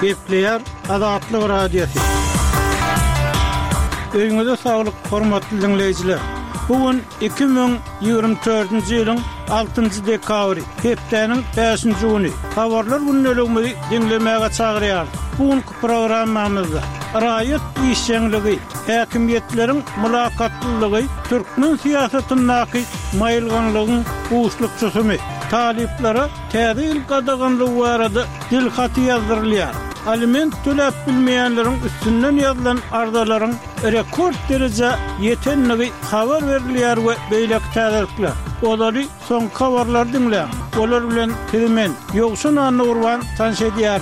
Gepleyer Azatlyk Radiosu. Öýüňizde saglyk, hormatly dinleýijiler. Bugün 2024-nji ýylyň 6-njy dekabry, hepdeniň 5-nji güni. Habarlar günnäligini dinlemäge çagyrýar. Bugünkü programmamyzda raýat işçiligi, häkimiýetleriň mülakatlylygy, türkmen siýasatyndaky maýylganlygyň uçlukçysymy, taliplara täze qadaganlygy barada dilhaty ýazdyrylýar. Aliment töläp bilmeýänleriň üstünden ýazylan ardalaryň rekord derejä ýetenligi habar berilýär we beýlek täzelikler. Olary soň habarlar dinleýär. Olar bilen hemen ýoksun anny urban tanşedýär.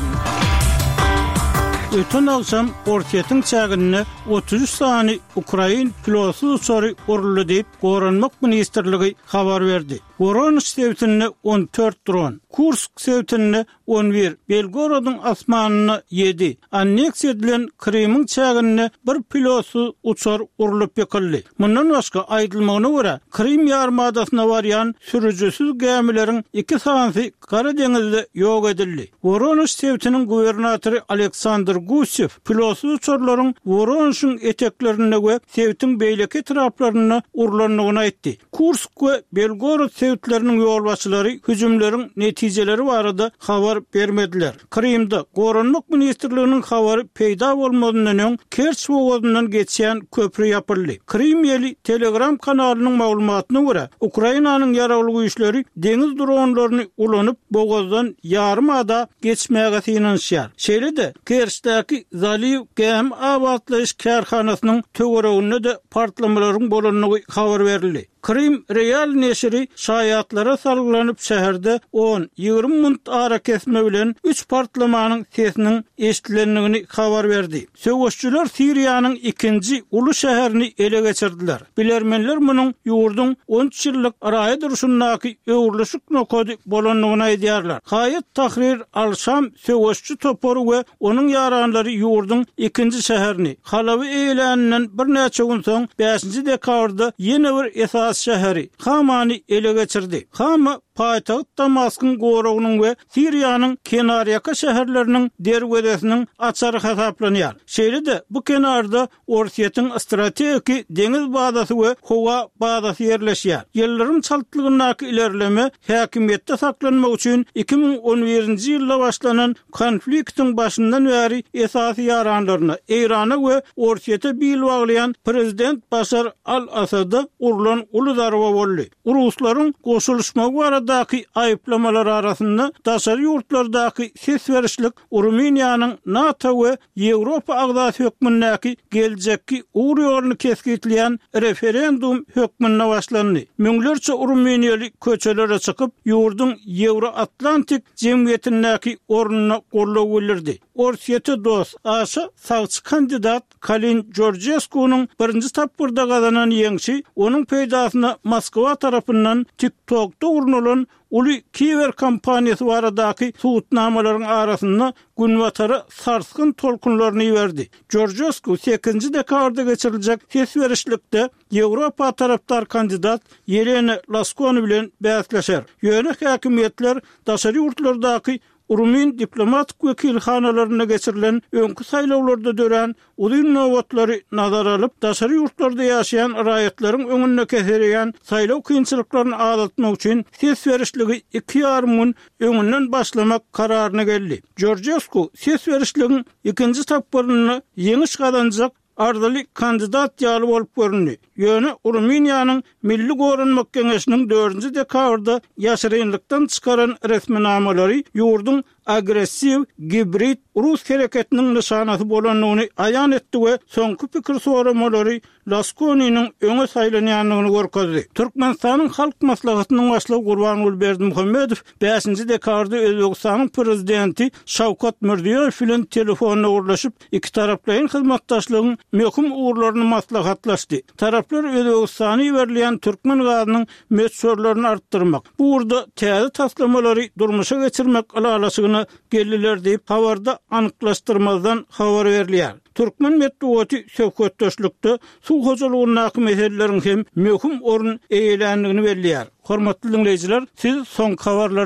Ötün alsam ortiyetin çağınını 33 sani Ukrayin pilosu soru urulu deyip Goranmak Ministerligi habar verdi. Voronezh sevtini 14 dron, Kursk sevtini 11, Belgorodun asmanını 7, anneks edilen Krymyň çağınını bir pilosu uçar urulup yıkıldı. Mundan başka aýdylmagyna görä, Krym ýarymadasyna barýan sürüjüsiz gemileriň 2 sanysy Kara deňizde ýok edildi. Voronezh sevtiniň gubernatory Aleksandr Gusev pilosu uçarlaryň Voronezhyň eteklerine we sevtiň beýleki etraplaryna urulanyny aýtdy. Kursk we Belgorod sevtleriniň ýolbaşçylary hüjümleriň netijeleri barada habar bermediler. Krymda Goranmak Ministerliginiň habary peýda bolmadyndan öň Kerç boğazyndan geçýän köprü ýapyldy. Krym ýeli Telegram kanalynyň maglumatyna görä, Ukrainanyň ýaragly güýçleri deňiz dronlaryny ulanyp boğazdan ýarym ada geçmäge synanýar. Şeýle-de Kerçdäki Zaliw gem abadlaş karhanasynyň töwereginde de partlamalaryň bolanyny habar berildi. Krym Real neşri şaýatlara salgylanyp şäherde 10-20 minut ara kesme bilen 3 partlamanyň sesiniň eşitilendigini habar berdi. Söwüşçüler Siriýanyň 2-nji uly şäherini ele geçirdiler. Bilermenler munyň ýurdun 13 ýyllyk araýa duruşundaky öwürleşik nokady bolanyny aýdýarlar. Haýat Tahrir al-Şam söwüşçü topory we onuň ýaranlary ýurdun 2-nji şäherini halawy eýlänenden bir näçe gün soň 5-nji dekabrda ýene bir esas şäheri Hamany ele geçirdi. Hama paýtagyt Damaskyn goragynyň we Siriýanyň kenarýaka şäherleriniň derwedesiniň açary hesaplanýar. Şeýle-de bu kenarda Ortiýetiň strategik deňiz bazasy we howa bazasy ýerleşýär. Ýyllaryň çaltlygynaky ilerleme häkimiýetde saklanmak üçin 2011-nji ýylda başlanan konfliktiň başyndan bäri esasy ýaranlaryna Eýrana we Ortiýete bil baglayan prezident Başar al-Asada urulan uly darba boldy. Ruslaryň goşuluşmagy baradaky aýyplamalar arasynda daşary ýurtlardaky ses berişlik Ruminiýanyň NATO we Ýewropa agdaty hökmündäki geljekki uğur ýoluny kesgitleýän referendum hökmüne başlandy. Müňlerçe Ruminiýaly köçelere çykyp ýurdun Ýewroatlantik jemgyýetindäki ornuny gollap bildirdi. Ortiýete dost aşa sagçy kandidat Kalin Georgescunyň birinji tapyrda gazanan ýeňçi onuň peýdasyna Moskwa tarapyndan TikTokda urunulan uly kiber kampaniýasy baradaky suwutnamalaryň arasynda günwatary sarskyn tolkunlaryny berdi. Georgescu 8-nji dekabrda geçiriljek ses berişlikde Ýewropa tarapdar kandidat Yelena Laskony bilen bäsleşer. Ýöne häkimiýetler daşary ýurtlardaky Rumin diplomatik wekilhanalaryna geçirilen öňkü saýlawlarda dören uzun nowatlary nazara alyp daşary ýurtlarda ýaşaýan raýatlaryň öňüne keserilýän saýlaw kynçylyklaryny azaltmak üçin ses berişligi 2,5 gün öňünden başlamak kararyna geldi. Georgescu ses berişligiň 2-nji tapyryny ýeňiş gazanjak ardaly kandidat ýaly bolup göründi. Ýöne Ruminiýanyň Milli Goranmak Geňeşiniň 4-nji dekabrda ýaşyrynlykdan çykaran resminamalary ýurdun agressiv gibrid Rus hereketiniň nyşanasy bolanyny aýan etdi we soňky pikir soramalary Laskonynyň öňe saýlanýanlygyny görkezdi. Türkmenistanyň halk maslahatynyň başlygy Gurbanuly Berdimuhammedow 5-nji dekabrda Özbegistanyň prezidenti Şawkat Mirziýow bilen telefonda urlaşyp iki taraplaryň hyzmatdaşlygynyň möhüm uğurlaryny maslahatlaşdy. Taraplar Özbegistana berilýän türkmen gazynyň meçhurlaryny artdyrmak, bu urda täze taslamary durmuşa geçirmek alalaşygyny geldiler diýip habarda anyklaşdyrmazdan habar berilýär. Türkmen medeniýeti söhbetdeşlikde suw hojalygynyň meseleleriň hem möhüm orun eýlendigini belliýär. Hormatly dinleýijiler, siz soň habarlar